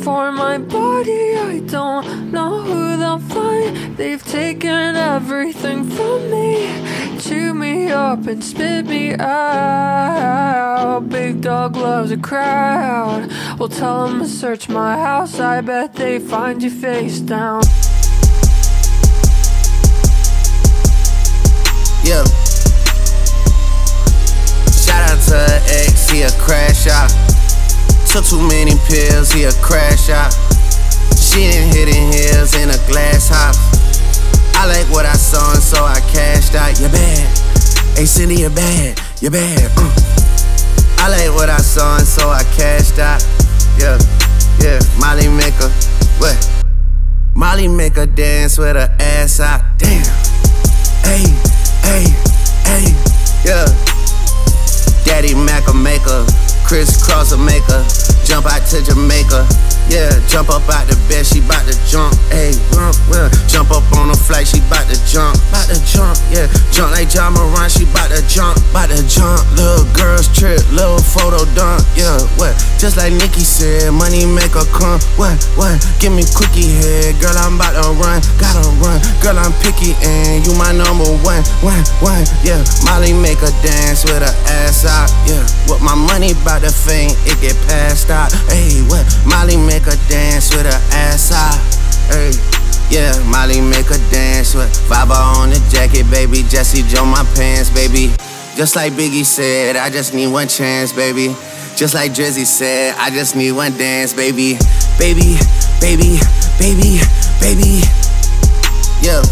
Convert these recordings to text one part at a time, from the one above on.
for my body. I don't know who they'll find. They've taken everything from me, chew me up and spit me out. Big dog loves a crowd. We'll tell them to search my house. I bet they find you face down. Yeah. Shout out to her ex, he a crash out. Took too many pills, he a crash out. She done hitting hills in a glass house. I like what I saw and so I cashed out. You bad, hey Cindy, you bad, you bad. I like what I saw and so I cashed out. Yeah, yeah, Molly make her, what? Molly make her dance with her ass out. Damn, hey, hey, hey, yeah. Daddy Mac-a maker, Chris Cross a maker. Jump out to Jamaica, yeah. Jump up out the bed, she bout to jump, ayy, well. Jump up on the flight, she bout to jump, yeah. Jump like John Moran, she bout to jump. Little girls trip, little photo dump, yeah, what? Just like Nicki said, money make her come, what? Give me cookie head, girl, I'm bout to run, gotta run. Girl, I'm picky and you my number one, yeah. Molly make her dance with her ass out, yeah. With my money bout to faint, it get passed out, ayy, what? Molly make her dance with her ass out, ayy. Yeah, Molly make her dance with Viber on the jacket, baby. Jesse Joe my pants, baby. Just like Biggie said, I just need one chance, baby. Just like Drizzy said, I just need one dance, baby. Baby, baby, baby, baby. Yeah.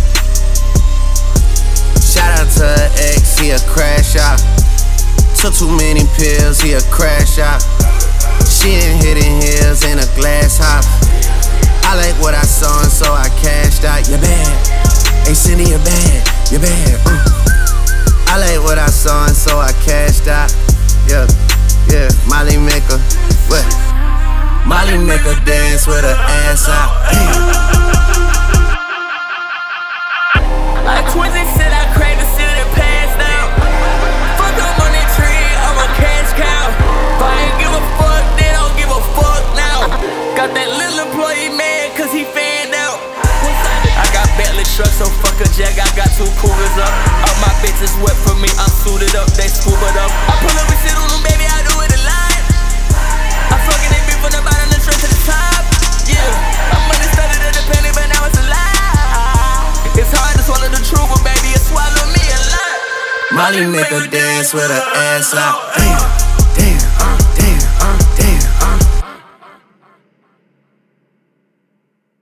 Shout out to her ex, he a crash out. Took too many pills, he a crash out. She done hitting hills in a glass house. I like what I saw and so I cashed out. You bad, hey Cindy, you bad, you bad. I like what I saw and so I cashed out. Yeah, yeah. Molly make her, what? Molly make her dance with her ass out. I twisted said I crave to see the past now. Fuck up on that tree, I'm a cash cow. If I ain't give a fuck, they don't give a fuck now. Got that little employee mad cause he fanned out. I got Bentley trucks, so fuck a jag, I got 2 coolers up. All my bitches wet for me, I'm suited up, they scuba up. I pull up and shit on them, baby, I do it a lot. I'm fucking that bitch from the bottom of the truck to the top. Yeah, I'm money started at the penny, but now it's a lie. It's hard to swallow the truth, but baby, it swallowed me a lot. Molly make her dance with her ass out.